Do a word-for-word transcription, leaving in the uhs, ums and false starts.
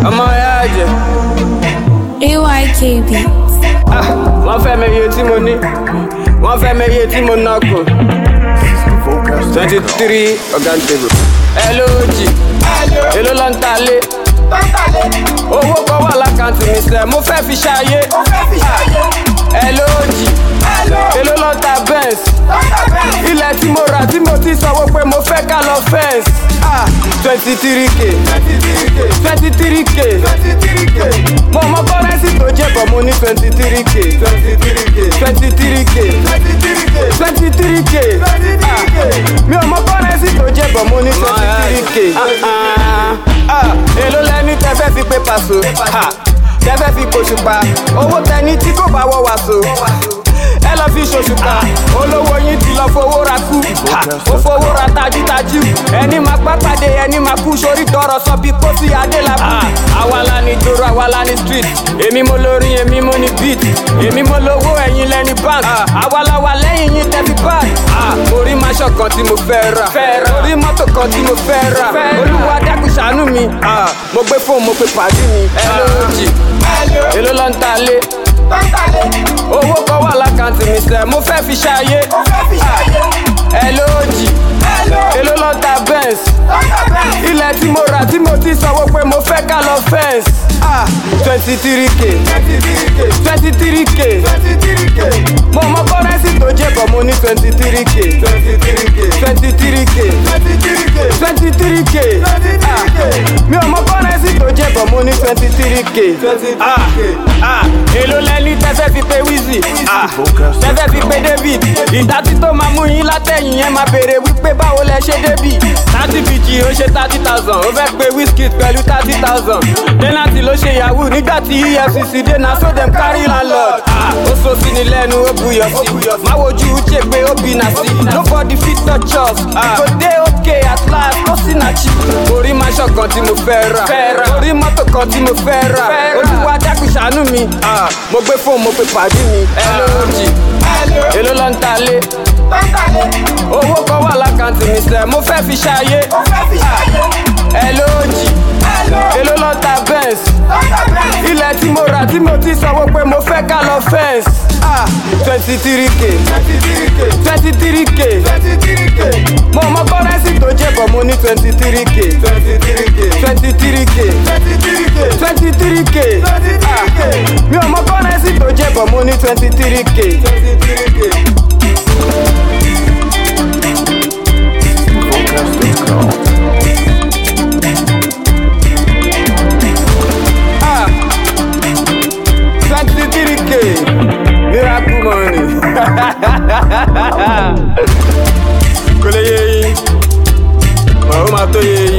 ọmọ ẹ̀yà ẹ̀jẹ̀. A Y K B. Wọ́n fẹ́ mi iye tí mo ní, wọ́n fẹ́ mi iye tí mo ná kù. twenty three organ table. Hello G, èló ló ń talé? Owó kan wà lákàntì mi sẹ́, mo fẹ́ fi ṣayé. Hello G, èló ló ń ta Benz? Ilẹ̀ tí mo rà tí mo ti sanwó pé mo fẹ́ ká lọ fence. twenty three K, twenty three K. Mo mọ kọ́rẹ́nsì tó jẹ́ bọ̀ mo ní twenty three K, twenty three K, twenty three K. Mi ò mọ kọ́rẹ́nsì tó jẹ́ bọ̀ mo ní twenty three K. Èló lẹ́ni tẹ́ fẹ́ fi pé pàṣọ, tẹ́ fẹ́ fi pòṣùpá, owó tẹni tí kò bá wọ wàṣọ. Ẹ lọ fi ṣòṣùpá, olówó yín ti lọ fowó ra kú, ó fowó ra tajútajú. Ẹni máa pápádé ẹni máa kú sórí tọrọ sọ bí kó sí Adélabú. Àwa la ní dòrò, àwa la ní street, èmi mo lórí, èmi mo ní beat, èmi mo lówó ẹ̀yin lẹ́ni bank. Àwa la wà lẹ́yìn yín tẹ́bí báyìí. Mo rí maṣọ kan tí mo fẹ́ rà, mo rí mọ́tò kan tí mo fẹ́ rà. Olúwa dákun ṣàánú mi, mo gbé fóònù mo pe pàdé mi. Hello G, èló ló ń talé? Owó kan wà lákàntì mi sẹ́, mo fẹ́ fi ṣayé. Hello G, èló ló ń ta Benz? Ilẹ̀ tí mo rà tí mo ti sanwó pé mo fẹ́ ká lọ fence. twenty three K, twenty three K. Mo mọ kọ́rẹ́nsì tó jẹ́ bọ̀ mo ní twenty three K, twenty three K, twenty three K. Mi ò mọ kọ́rẹ́nsì tó jẹ́ bọ̀ mo ní twenty three K. Èló lẹ́ni tẹ́fẹ́ fi pé Wizzy, tẹ́fẹ́ fi pé David. Ìdátí tó máa mú yín látẹ̀yìn yẹn máa béèrè wípé báwo lẹ ṣe débì. thirty B G ó ṣe thirty thousand, ó fẹ́ pé Wizkid pẹ̀lú thirty thousand. Denati ló ṣe yahoo nígbà tí E F C C dé na so dem carry landlord. Ó so sí ni lẹ́nu ó buyọ̀ sí, má wojú ṣe pé ó bí na sí. Nobody fit touch us, kò dé òkè at last ó sì na chi. Orí maṣọ kan tí mo fẹ́ rà, orí mọ́tò kan tí mo fẹ́ rà. Olúwa dákun ṣàánú mi, mo gbé fóònù mo pe pàdé mi. Hello G, èló ló ń talé? Owó kan wà lákàntì mi sẹ́, mo fẹ́ fi ṣayé. Hello G, èló ló ń ta Benz? Ilẹ̀ tí mo rà tí mo ti sanwó pé mo fẹ́ ká lọ fence. twenty three K, twenty three K. Mo mọ kọ́rẹ́nsì tó jẹ́ bọ̀ mo ní twenty three K, twenty three K, twenty three K. Mi ò mọ kọ́rẹ́nsì tó jẹ́ bọ̀ mo ní twenty three K. twenty-three K, miracle money. Kò lè yé yín, ó máa tó yé yín.